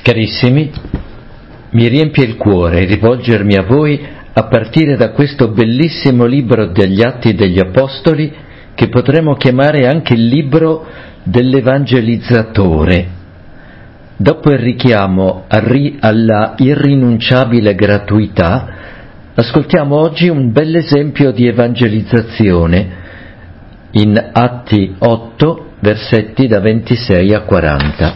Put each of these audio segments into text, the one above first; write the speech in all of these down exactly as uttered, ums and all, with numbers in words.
Carissimi, mi riempie il cuore rivolgermi a voi a partire da questo bellissimo libro degli Atti degli Apostoli, che potremmo chiamare anche il libro dell'evangelizzatore. Dopo il richiamo alla irrinunciabile gratuità, ascoltiamo oggi un bell'esempio di evangelizzazione in Atti otto, versetti da ventisei a quaranta.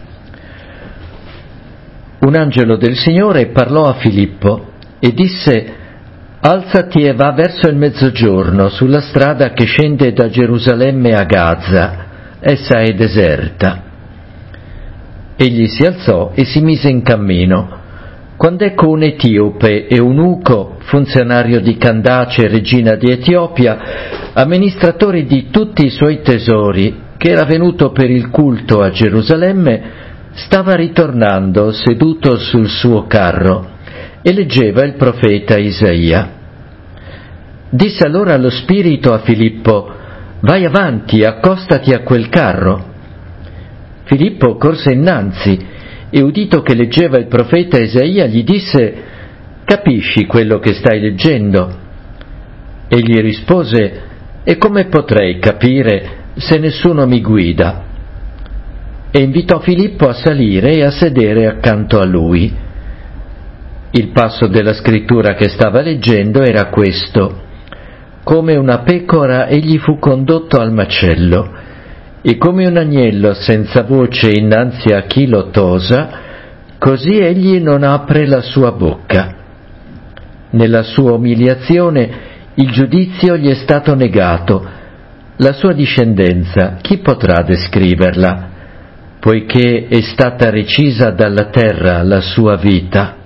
Un angelo del Signore parlò a Filippo e disse: «Alzati e va verso il mezzogiorno sulla strada che scende da Gerusalemme a Gaza, essa è deserta». Egli si alzò e si mise in cammino. Quand'ecco un etiope, eunuco, funzionario di Candace, regina di Etiopia, amministratore di tutti i suoi tesori, che era venuto per il culto a Gerusalemme, stava ritornando seduto sul suo carro e leggeva il profeta Isaia. Disse allora lo Spirito a Filippo: «Vai avanti, accostati a quel carro». Filippo corse innanzi e, udito che leggeva il profeta Isaia, gli disse: «Capisci quello che stai leggendo?» Egli rispose: «E come potrei capire se nessuno mi guida?» E invitò Filippo a salire e a sedere accanto a lui. Il passo della scrittura che stava leggendo era questo: «Come una pecora egli fu condotto al macello, e come un agnello senza voce innanzi a chi lo tosa, così egli non apre la sua bocca. Nella sua umiliazione il giudizio gli è stato negato, la sua discendenza chi potrà descriverla? Poiché è stata recisa dalla terra la sua vita».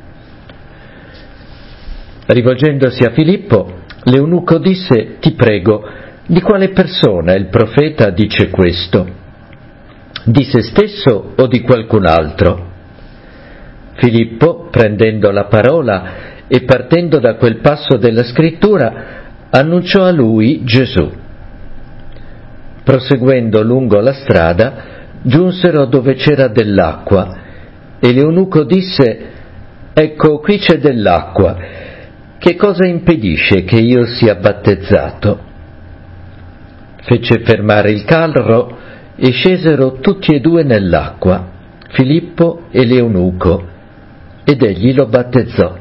Rivolgendosi a Filippo, l'eunuco disse: «Ti prego, di quale persona il profeta dice questo? Di se stesso o di qualcun altro?» Filippo, prendendo la parola e partendo da quel passo della scrittura, annunciò a lui Gesù. Proseguendo lungo la strada, giunsero dove c'era dell'acqua, e l'eunuco disse: «Ecco, qui c'è dell'acqua. Che cosa impedisce che io sia battezzato?» Fece fermare il carro e scesero tutti e due nell'acqua, Filippo e l'eunuco, ed egli lo battezzò.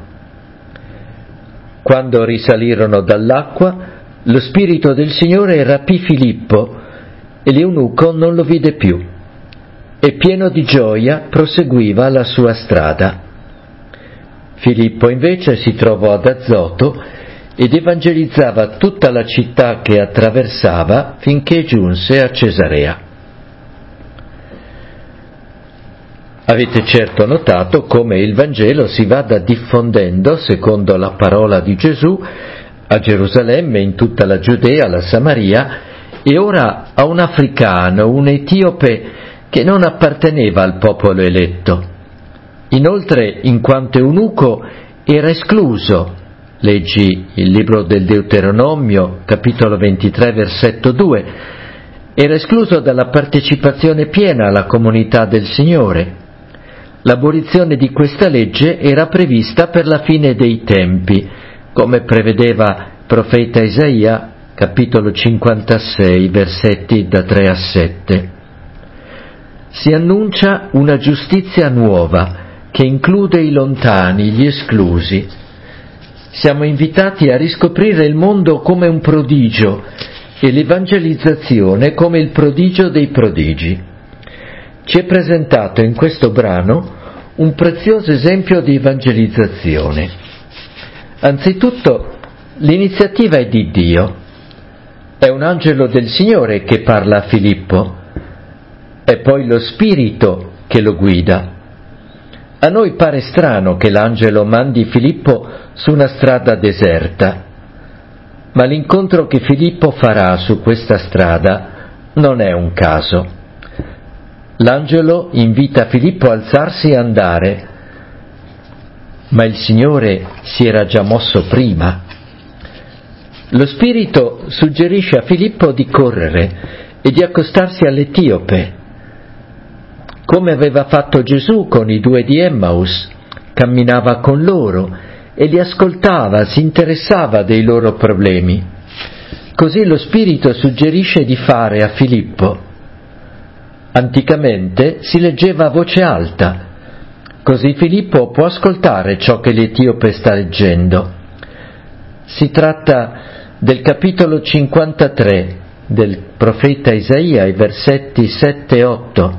Quando risalirono dall'acqua, lo Spirito del Signore rapì Filippo, e l'eunuco non lo vide più, e pieno di gioia proseguiva la sua strada. Filippo invece si trovò ad Azoto ed evangelizzava tutta la città che attraversava finché giunse a Cesarea. Avete certo notato come il Vangelo si vada diffondendo, secondo la parola di Gesù, a Gerusalemme, in tutta la Giudea, la Samaria, e ora a un africano, un etiope che non apparteneva al popolo eletto. Inoltre, in quanto eunuco, era escluso. Leggi il libro del Deuteronomio, capitolo ventitré, versetto due. Era escluso dalla partecipazione piena alla comunità del Signore. L'abolizione di questa legge era prevista per la fine dei tempi, come prevedeva il profeta Isaia, capitolo cinquantasei, versetti da tre a sette. Si annuncia una giustizia nuova, che include i lontani, gli esclusi. Siamo invitati a riscoprire il mondo come un prodigio e l'evangelizzazione come il prodigio dei prodigi. Ci è presentato in questo brano un prezioso esempio di evangelizzazione. Anzitutto, l'iniziativa è di Dio. È un angelo del Signore che parla a Filippo. È poi lo Spirito che lo guida. A noi pare strano che l'angelo mandi Filippo su una strada deserta, ma l'incontro che Filippo farà su questa strada non è un caso. L'angelo invita Filippo a alzarsi e andare, ma il Signore si era già mosso prima. Lo Spirito suggerisce a Filippo di correre e di accostarsi all'etiope. come aveva fatto Gesù con i due di Emmaus, camminava con loro e li ascoltava, si interessava dei loro problemi. Così lo Spirito suggerisce di fare a Filippo. Anticamente si leggeva a voce alta, così Filippo può ascoltare ciò che l'etiope sta leggendo. Si tratta del capitolo cinquantatré del profeta Isaia, i versetti sette e otto.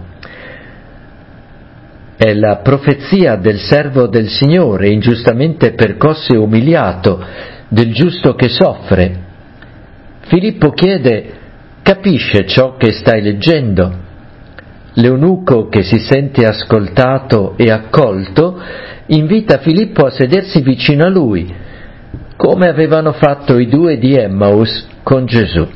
È la profezia del servo del Signore, ingiustamente percosso e umiliato, del giusto che soffre. Filippo chiede: capisce ciò che stai leggendo? L'eunuco, che si sente ascoltato e accolto, invita Filippo a sedersi vicino a lui, come avevano fatto i due di Emmaus con Gesù.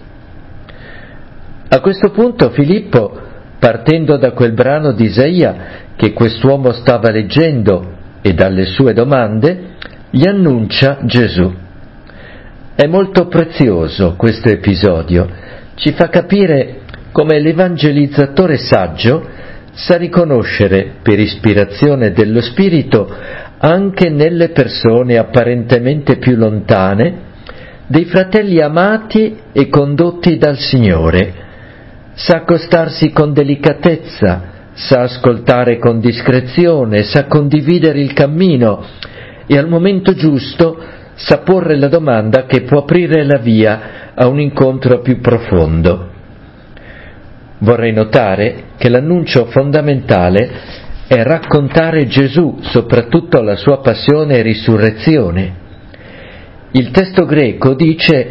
A questo punto Filippo, partendo da quel brano di Isaia che quest'uomo stava leggendo e dalle sue domande, gli annuncia Gesù. È molto prezioso questo episodio, ci fa capire come l'evangelizzatore saggio sa riconoscere, per ispirazione dello Spirito, anche nelle persone apparentemente più lontane, dei fratelli amati e condotti dal Signore. Sa accostarsi con delicatezza, sa ascoltare con discrezione, sa condividere il cammino e al momento giusto sa porre la domanda che può aprire la via a un incontro più profondo. Vorrei notare che l'annuncio fondamentale è raccontare Gesù, soprattutto la sua passione e risurrezione. Il testo greco dice: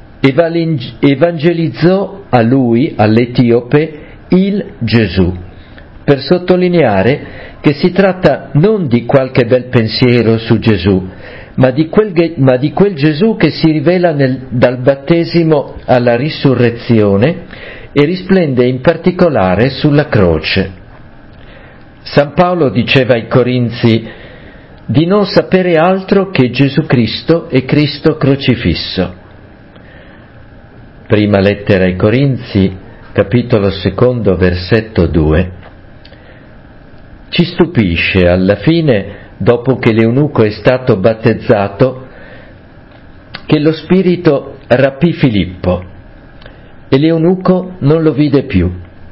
evangelizzò a lui, all'etiope, il Gesù, per sottolineare che si tratta non di qualche bel pensiero su Gesù, ma di quel, ma di quel Gesù che si rivela nel, dal battesimo alla risurrezione e risplende in particolare sulla croce. San Paolo diceva ai Corinzi di non sapere altro che Gesù Cristo e Cristo crocifisso. Prima lettera ai Corinzi, capitolo secondo, versetto due. Ci stupisce alla fine, dopo che l'eunuco è stato battezzato, che lo Spirito rapì Filippo e l'eunuco non lo vide più,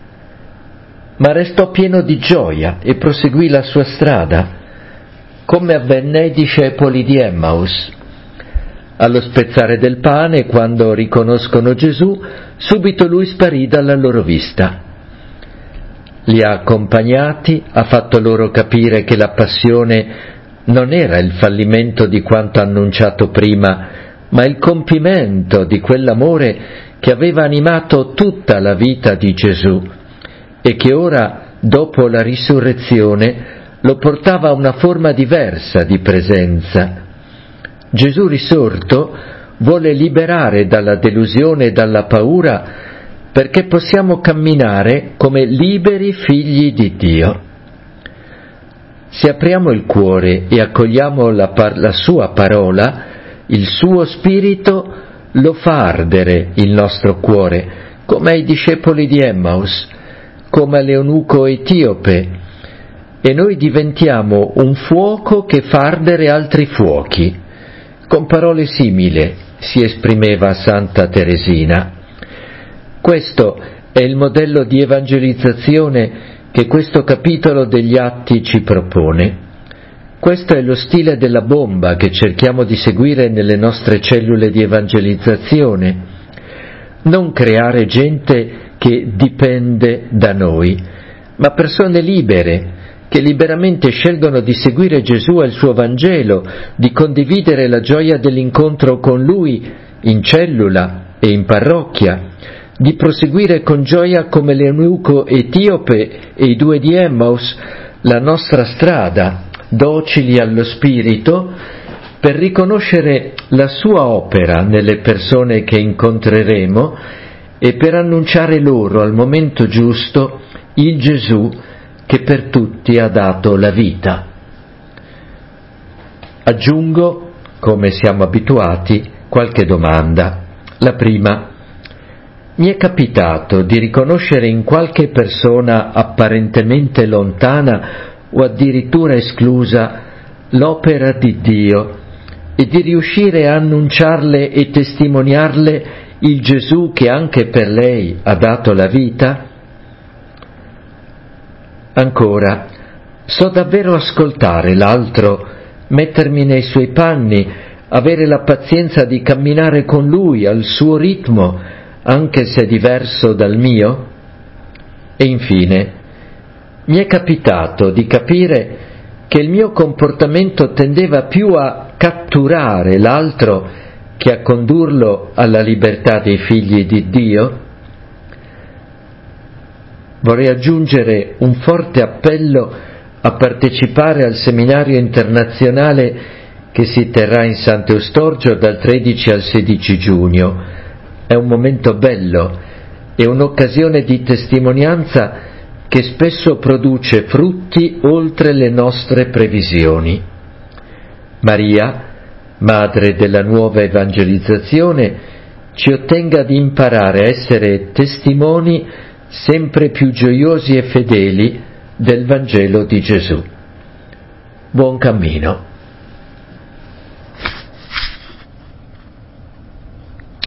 ma restò pieno di gioia e proseguì la sua strada, come avvenne ai discepoli di Emmaus. Allo spezzare del pane, quando riconoscono Gesù, subito lui sparì dalla loro vista. Li ha accompagnati, ha fatto loro capire che la passione non era il fallimento di quanto annunciato prima, ma il compimento di quell'amore che aveva animato tutta la vita di Gesù e che ora, dopo la risurrezione, lo portava a una forma diversa di presenza. Gesù risorto vuole liberare dalla delusione e dalla paura perché possiamo camminare come liberi figli di Dio. Se apriamo il cuore e accogliamo la, par- la sua parola, il suo Spirito lo fa ardere il nostro cuore, come ai discepoli di Emmaus, come all'eunuco etiope, e noi diventiamo un fuoco che fa ardere altri fuochi. Con parole simili si esprimeva Santa Teresina. Questo è il modello di evangelizzazione che questo capitolo degli Atti ci propone. Questo è lo stile della bomba che cerchiamo di seguire nelle nostre cellule di evangelizzazione. Non creare gente che dipende da noi, ma persone libere, che liberamente scelgono di seguire Gesù e il suo Vangelo, di condividere la gioia dell'incontro con Lui in cellula e in parrocchia, di proseguire con gioia come l'eunuco etiope e i due di Emmaus la nostra strada, docili allo Spirito, per riconoscere la sua opera nelle persone che incontreremo e per annunciare loro al momento giusto il Gesù che per tutti ha dato la vita. Aggiungo, come siamo abituati, qualche domanda. La prima: Mi è capitato di riconoscere in qualche persona apparentemente lontana o addirittura esclusa l'opera di Dio e di riuscire a annunciarle e testimoniarle il Gesù che anche per lei ha dato la vita? Ancora, so davvero ascoltare l'altro, mettermi nei suoi panni, avere la pazienza di camminare con lui al suo ritmo, anche se diverso dal mio? E infine, mi è capitato di capire che il mio comportamento tendeva più a catturare l'altro che a condurlo alla libertà dei figli di Dio? Vorrei aggiungere un forte appello a partecipare al seminario internazionale che si terrà in Sant'Eustorgio dal tredici al sedici giugno. È un momento bello e un'occasione di testimonianza che spesso produce frutti oltre le nostre previsioni. Maria, madre della nuova evangelizzazione, ci ottenga di imparare a essere testimoni sempre più gioiosi e fedeli del Vangelo di Gesù. Buon cammino.